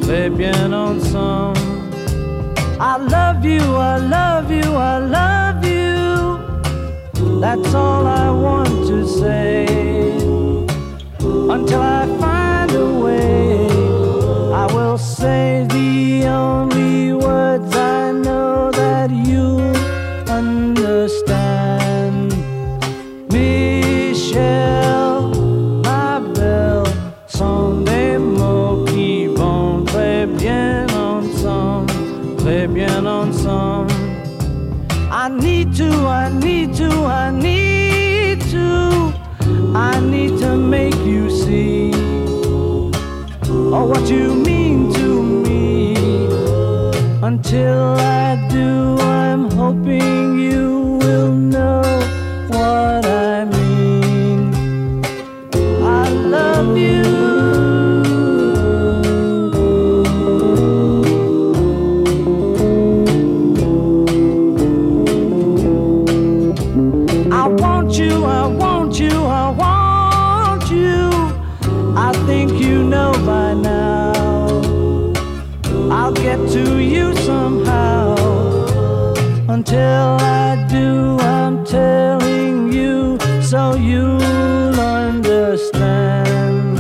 très bien ensemble. I love you, I love you, I love you. That's all I want to say. Until I find a way, I will say the only words I know that you understand. Michel, ma belle, sont des mots qui vont très bien ensemble, très bien ensemble. I need to, I need to, I need to, I need to make you see, oh, what you mean to me. Until I do, I'm hoping you will know what I mean. I love you. I want you, I want you, I want you. I think you know by now. I'll get to you somehow. Until I do, I'm telling you so you'll understand.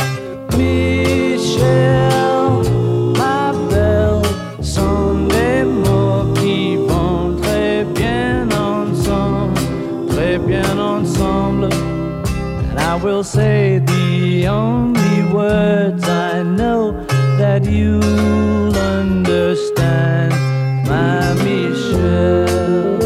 Michel, ma belle, sont des mots qui vont très bien ensemble, très bien ensemble. And I will say the only words I know that you'll understand, my Michelle.